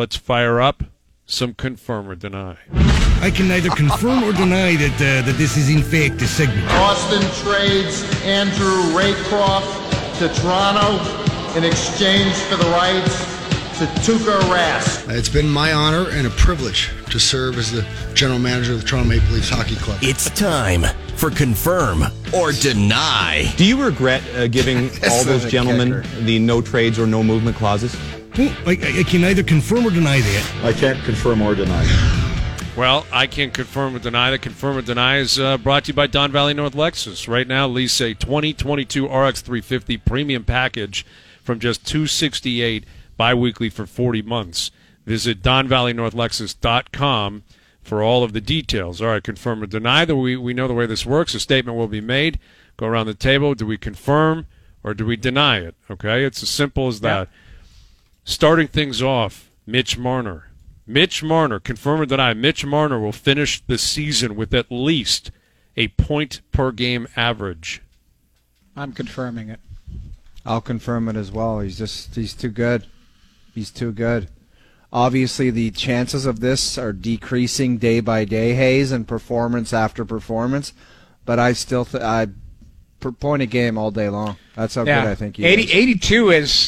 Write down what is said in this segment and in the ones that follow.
Let's fire up some confirm or deny. I can neither confirm or deny that this is in fact a segment. Austin trades Andrew Raycroft to Toronto in exchange for the rights to Tuukka Rask. It's been my honor and a privilege to serve as the general manager of the Toronto Maple Leafs Hockey Club. It's time for confirm or deny. Do you regret giving all those gentlemen the no trades or no movement clauses? I can neither confirm or deny that. I can't confirm or deny. Well, I can't confirm or deny that. Confirm or deny is brought to you by Don Valley North Lexus. Right now, lease a 2022 RX 350 premium package from just $268 bi-weekly for 40 months. Visit DonValleyNorthLexus.com for all of the details. All right, confirm or deny that we know the way this works. A statement will be made. Go around the table. Do we confirm or do we deny it? Okay, it's as simple as that. Yeah. Starting things off, Mitch Marner. Mitch Marner, confirm or deny, Mitch Marner will finish the season with at least a point-per-game average. I'm confirming it. I'll confirm it as well. He's too good. He's too good. Obviously, the chances of this are decreasing day by day, Hayes, and performance after performance. But I still point a game all day long. That's how good I think he is. 82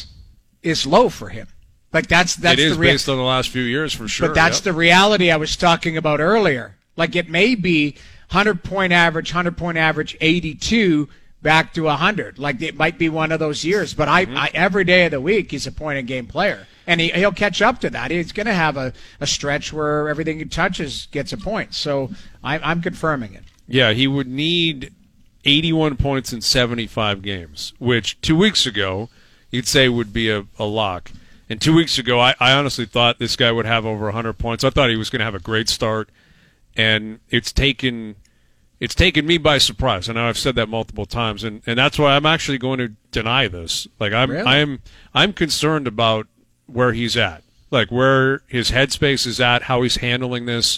is low for him. Like that's it is based on the last few years for sure. But that's the reality I was talking about earlier. Like it may be 100-point average, 82 back to 100. Like it might be one of those years. But I every day of the week he's a point-a-game player, and he'll catch up to that. He's going to have a stretch where everything he touches gets a point. So I'm confirming it. Yeah, he would need 81 points in 75 games, which 2 weeks ago you'd say would be a lock. And 2 weeks ago, I honestly thought this guy would have over 100 points. I thought he was going to have a great start, and it's taken me by surprise. I know I've said that multiple times, and that's why I'm actually going to deny this. Like I'm concerned about where he's at, like where his headspace is at, how he's handling this.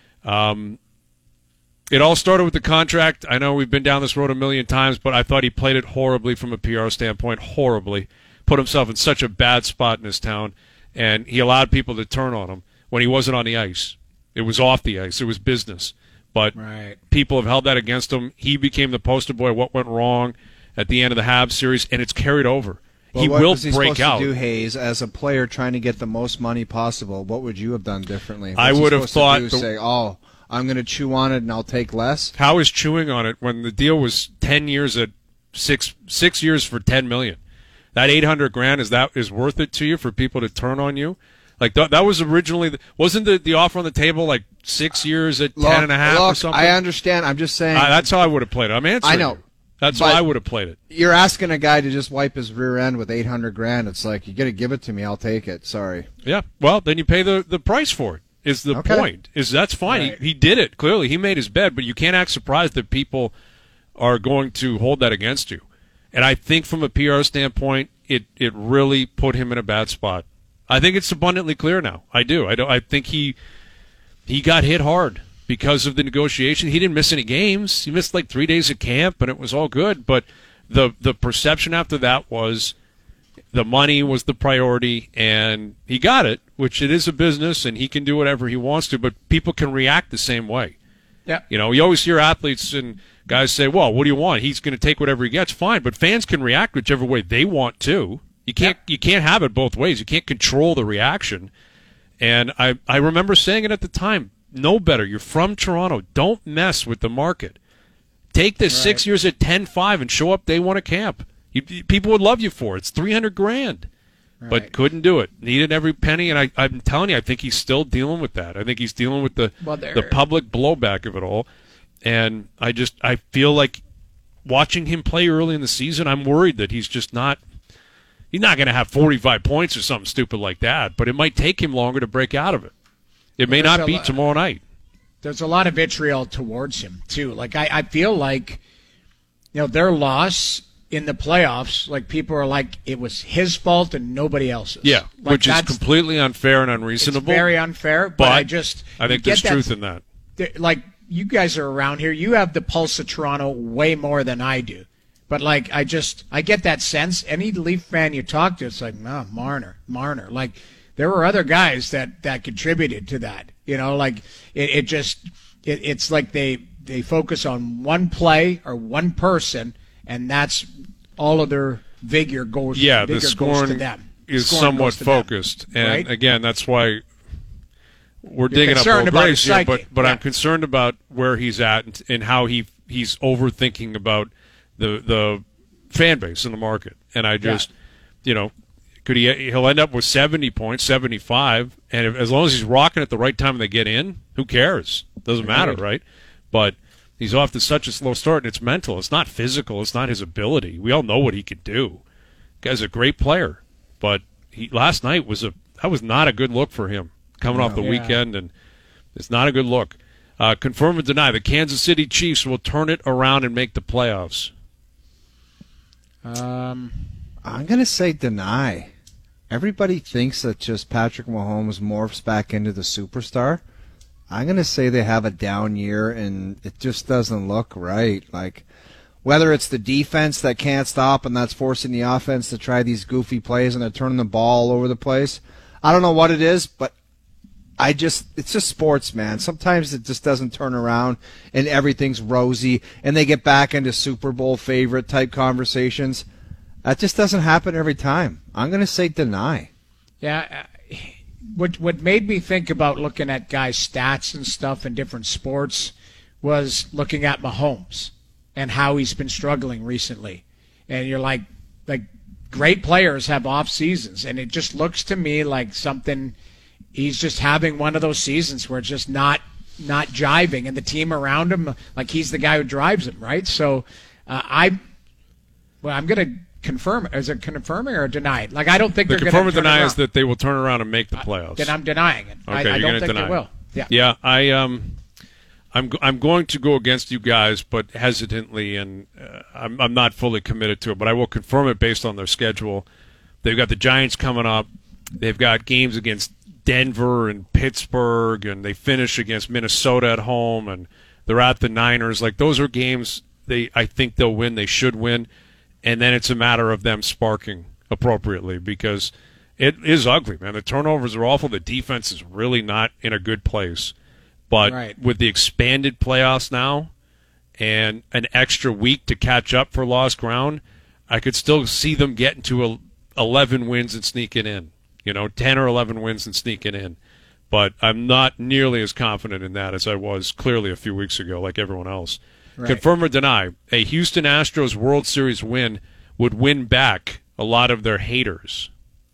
It all started with the contract. I know we've been down this road a million times, but I thought he played it horribly from a PR standpoint, horribly. Put himself in such a bad spot in his town, and he allowed people to turn on him when he wasn't on the ice. It was off the ice. It was business. But people have held that against him. He became the poster boy of what went wrong at the end of the Habs series, and it's carried over. Well, he what will was he break supposed out. To do, Hayes, as a player trying to get the most money possible, what would you have done differently? I would have thought say, I'm going to chew on it and I'll take less. How is chewing on it when the deal was 10 years at six years for $10 million? That $800,000 is worth it to you for people to turn on you? Like that was originally wasn't the offer on the table like 6 years at 10.5 or something? I understand. I'm just saying. That's how I would have played it. I'm answering. I know. You. That's how I would have played it. You're asking a guy to just wipe his rear end with $800,000. It's like, you got to give it to me. I'll take it. Sorry. Yeah. Well, then you pay the price for it. Is the point? That's fine. Right. He did it. Clearly, he made his bed. But you can't act surprised that people are going to hold that against you. And I think from a PR standpoint, it really put him in a bad spot. I think it's abundantly clear now. I do. I think he got hit hard because of the negotiation. He didn't miss any games. He missed like 3 days of camp, and it was all good. But the perception after that was the money was the priority, and he got it, which it is a business, and he can do whatever he wants to, but people can react the same way. Yeah. You know, you always hear athletes and guys say, well, what do you want? He's going to take whatever he gets. Fine, but fans can react whichever way they want to. You can't have it both ways. You can't control the reaction. And I remember saying it at the time, know better. You're from Toronto. Don't mess with the market. Take this 6 years at 10-5 and show up day one at camp. People would love you for it. It's $300,000. But couldn't do it. Needed every penny, and I'm telling you, I think he's still dealing with that. I think he's dealing with the public blowback of it all. And I feel like watching him play early in the season, I'm worried that he's not going to have 45 points or something stupid like that, but it might take him longer to break out of it. It may not be tomorrow night. There's a lot of vitriol towards him, too. Like, I feel like, their loss in the playoffs, like, people are like, it was his fault and nobody else's. Yeah, like, which is completely unfair and unreasonable. It's very unfair, but I think there's truth in that. Like, you guys are around here. You have the pulse of Toronto way more than I do. But, like, I get that sense. Any Leaf fan you talk to, it's like, Marner. Like, there were other guys that contributed to that. Like it's like they focus on one play or one person, and that's all of their vigor goes. Yeah, vigor the scoring goes to them. is Scoring somewhat goes to them, focused, and right? again, that's why we're You're digging up concerned old about graves his here. psyche. But Yeah. I'm concerned about where he's at and how he's overthinking about the fan base in the market. And I just, he'll end up with 70 points, 75, and as long as he's rocking at the right time and they get in, who cares? Doesn't matter, right? But he's off to such a slow start, and it's mental. It's not physical. It's not his ability. We all know what he could do. Guy's a great player, but last night was not a good look for him coming off the weekend, and it's not a good look. Confirm or deny the Kansas City Chiefs will turn it around and make the playoffs? I'm going to say deny. Everybody thinks that just Patrick Mahomes morphs back into the superstar. I'm going to say they have a down year, and it just doesn't look right. Like, whether it's the defense that can't stop and that's forcing the offense to try these goofy plays and they're turning the ball all over the place. I don't know what it is, but it's just sports, man. Sometimes it just doesn't turn around and everything's rosy and they get back into Super Bowl favorite type conversations. That just doesn't happen every time. I'm going to say deny. Yeah. What made me think about looking at guys' stats and stuff in different sports was looking at Mahomes and how he's been struggling recently. And you're like great players have off seasons, and it just looks to me like something he's just having one of those seasons where it's just not jiving, and the team around him, like he's the guy who drives him, right? So I'm going to confirm. Is it confirming or denied? Like, I don't think The they're going to confirm or deny is that they will turn around and make the playoffs. Then I'm denying it. Okay, I you're don't gonna think deny they will. Yeah. Yeah, I'm going to go against you guys, but hesitantly, and I'm not fully committed to it. But I will confirm it based on their schedule. They've got the Giants coming up. They've got games against Denver and Pittsburgh, and they finish against Minnesota at home, and they're at the Niners. Like, those are games I think they'll win. They should win, and then it's a matter of them sparking appropriately because it is ugly, man. The turnovers are awful. The defense is really not in a good place. But with the expanded playoffs now and an extra week to catch up for lost ground, I could still see them getting to 11 wins and sneaking in. 10 or 11 wins and sneaking in. But I'm not nearly as confident in that as I was clearly a few weeks ago, like everyone else. Right. Confirm or deny, a Houston Astros World Series win would win back a lot of their haters.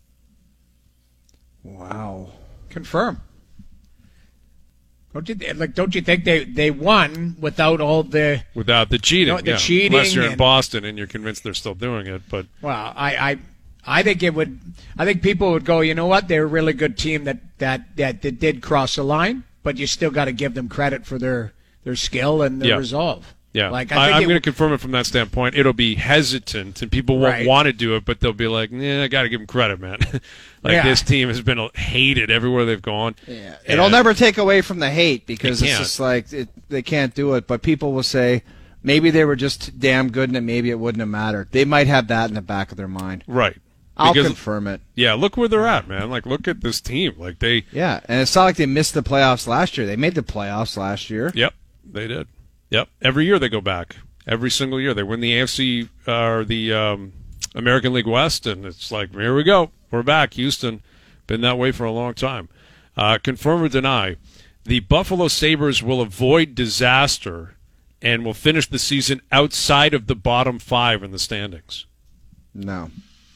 Wow. Confirm. Don't you think they won without the cheating? The cheating, unless you're in Boston and you're convinced they're still doing it. But well, I think it would. I think people would go, you know what? They're a really good team that did cross the line, but you still got to give them credit for their skill and their resolve. Yeah, I'm going to confirm it from that standpoint. It'll be hesitant, and people won't want to do it, but they'll be like, I got to give them credit, man. This team has been hated everywhere they've gone. Yeah. It'll never take away from the hate because it's just like they can't do it, but people will say maybe they were just damn good and maybe it wouldn't have mattered. They might have that in the back of their mind. Right. I'll confirm it. Yeah, look where they're at, man. Like, look at this team. Yeah, and it's not like they missed the playoffs last year. They made the playoffs last year. Yep, they did. Yep. Every year they go back. Every single year. They win the AFC or the American League West, and it's like, here we go. We're back. Houston. Been that way for a long time. Confirm or deny, the Buffalo Sabres will avoid disaster and will finish the season outside of the bottom 5 in the standings. No.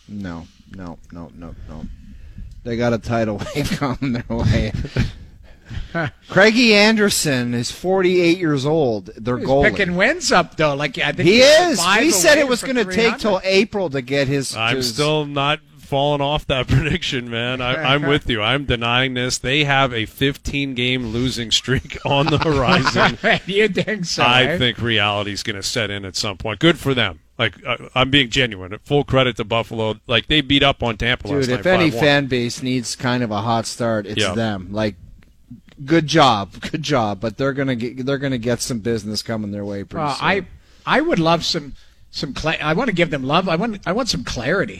They got a tidal wave coming their way. Craigie Anderson is 48 years old. They're goalie. Picking wins up though. Like I think he is. He said it was going to take till April to get his. I'm still not falling off that prediction, man. I'm with you. I'm denying this. They have a 15-game losing streak on the horizon. You think so? I think reality's going to set in at some point. Good for them. Like, I'm being genuine. Full credit to Buffalo. Like, they beat up on Tampa last night. Dude, if any fan base needs kind of a hot start, it's them. Like, good job. But they're gonna get some business coming their way pretty soon. I would love some. I want to give them love. I want some clarity.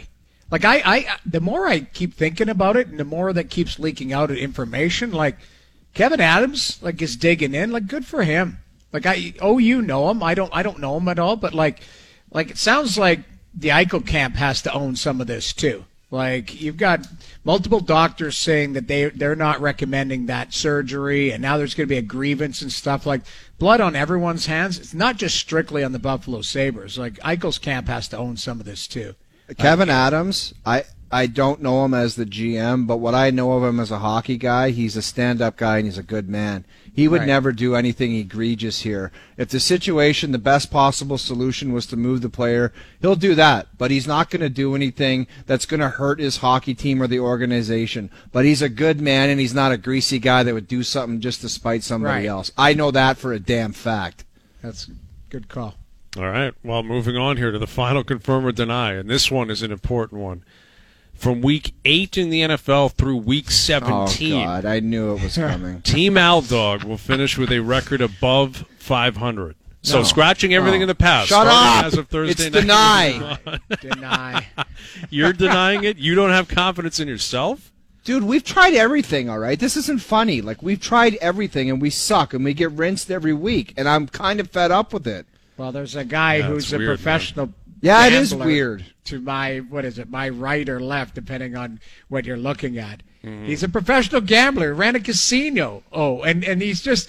Like the more I keep thinking about it, and the more that keeps leaking out of information, like Kevin Adams, like is digging in, like good for him. Like you know him, I don't know him at all, but like it sounds like the Eichel camp has to own some of this too. Like you've got multiple doctors saying that they're not recommending that surgery, and now there's going to be a grievance and stuff. Like blood on everyone's hands. It's not just strictly on the Buffalo Sabres. Like Eichel's camp has to own some of this too. Kevin Adams, I don't know him as the GM, but what I know of him as a hockey guy, he's a stand-up guy and he's a good man. He would never do anything egregious here. If the situation, the best possible solution was to move the player, he'll do that. But he's not going to do anything that's going to hurt his hockey team or the organization. But he's a good man, and he's not a greasy guy that would do something just to spite somebody else. I know that for a damn fact. That's a good call. All right. Well, moving on here to the final confirm or deny, and this one is an important one. From week 8 in the NFL through week 17. Oh, God, I knew it was coming. Team Aldog will finish with a record above 500. So scratching everything in the past. Shut up! As of Thursday it's night. Deny. You're denying it? You don't have confidence in yourself? Dude, we've tried everything, all right? This isn't funny. Like, we've tried everything, and we suck, and we get rinsed every week, and I'm kind of fed up with it. Well, there's a guy who's a professional. Yeah, it is weird. To my, my right or left, depending on what you're looking at. Mm-hmm. He's a professional gambler, ran a casino. Oh, and he's just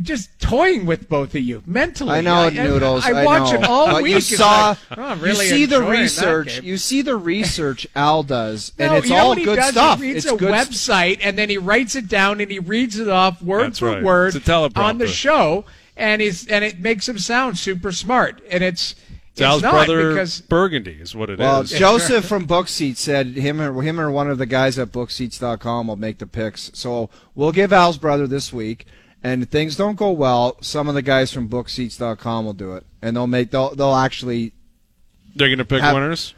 toying with both of you mentally. I know, Noodles. I watch it all week. You saw, really you see the research. You see the research Al does, and it's all good stuff. He reads a website, and then he writes it down, and he reads it off word for word on the show, and it makes him sound super smart, and it's Al's brother because Burgundy is what it is. Well, Joseph from BookSeats said him or one of the guys at BookSeats.com will make the picks. So we'll give Al's brother this week, and if things don't go well, some of the guys from BookSeats.com will do it, and they'll actually. They're going to pick winners.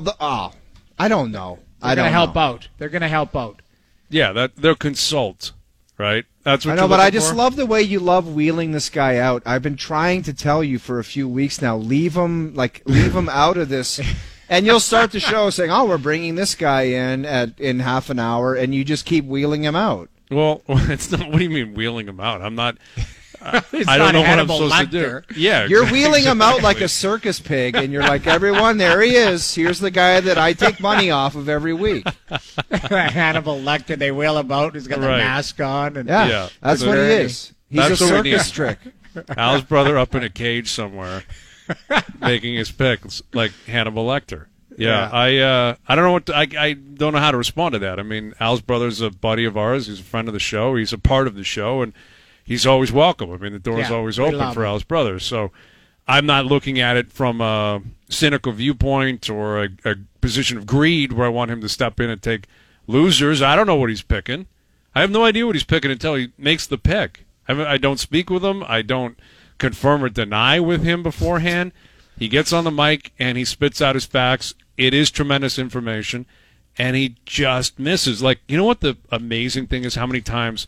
I don't know. They're going to help out. They're going to help out. Yeah, they'll consult. Right? That's what I know, but I just love the way you love wheeling this guy out. I've been trying to tell you for a few weeks now, leave him out of this, and you'll start the show saying, "Oh, we're bringing this guy in half an hour," and you just keep wheeling him out. Well, it's not. What do you mean wheeling him out? I'm not. I don't know what I'm supposed to do. Yeah, you're wheeling him out like a circus pig, and you're like, "Everyone, there he is. Here's the guy that I take money off of every week." Hannibal Lecter, they wheel him out. He's got the mask on, and yeah, that's what he is. He's a circus trick. Al's brother up in a cage somewhere, making his picks like Hannibal Lecter. Yeah. I don't know I don't know how to respond to that. I mean, Al's brother's a buddy of ours. He's a friend of the show. He's a part of the show, and he's always welcome. I mean, the door is always open for Al's brother. So I'm not looking at it from a cynical viewpoint or a position of greed where I want him to step in and take losers. I don't know what he's picking. I have no idea what he's picking until he makes the pick. I don't speak with him. I don't confirm or deny with him beforehand. He gets on the mic and he spits out his facts. It is tremendous information, and he just misses. Like, you know what the amazing thing is? How many times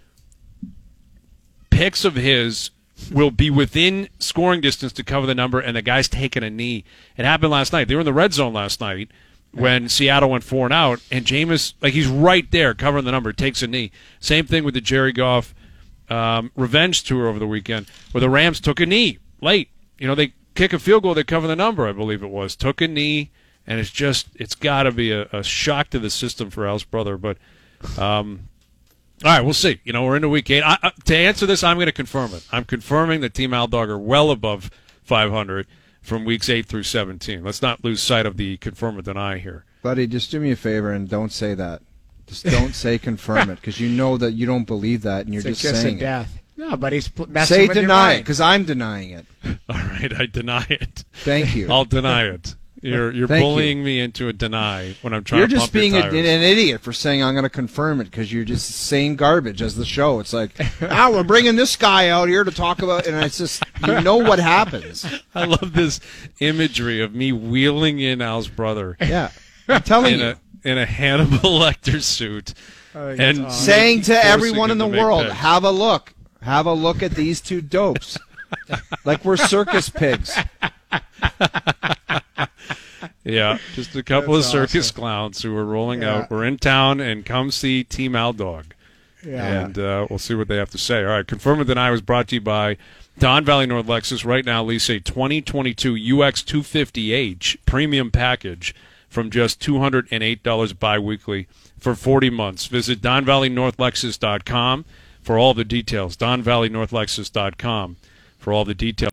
picks of his will be within scoring distance to cover the number, and the guy's taking a knee. It happened last night. They were in the red zone last night when Seattle went 4 and out, and Jameis, like, he's right there covering the number, takes a knee. Same thing with the Jerry Goff revenge tour over the weekend, where the Rams took a knee late. You know, they kick a field goal, they cover the number, I believe it was. Took a knee, and it's got to be a shock to the system for Al's brother. But all right, we'll see. You know, we're into week 8. To answer this, I'm going to confirm it. I'm confirming that Team Aldog are well above 500 from weeks 8 through 17. Let's not lose sight of the confirm or deny here. Buddy, just do me a favor and don't say that. Just don't say confirm it, because you know that you don't believe that, and you're just saying it. No, but he's messing with deny your it, because I'm denying it. All right, I deny it. Thank you. I'll deny it. You're bullying me into a deny when I'm trying to pump just being your an tires. idiot for saying I'm going to confirm it, because you're just saying garbage as the show. It's like, we're bringing this guy out here to talk about, and it's just, you know what happens. I love this imagery of me wheeling in Al's brother. Yeah, I'm telling you. In a Hannibal Lecter suit. And saying to everyone in the world, have a look at these two dopes. Like we're circus pigs. Yeah, just a couple That's of circus awesome. clowns who are rolling Yeah. out. We're in town, and come see Team Al Dog. Yeah. And we'll see what they have to say. All right, Confirm or Deny was brought to you by Don Valley North Lexus. Right now, lease a 2022 UX 250H premium package from just $208 biweekly for 40 months. Visit DonValleyNorthLexus.com for all the details. DonValleyNorthLexus.com for all the details.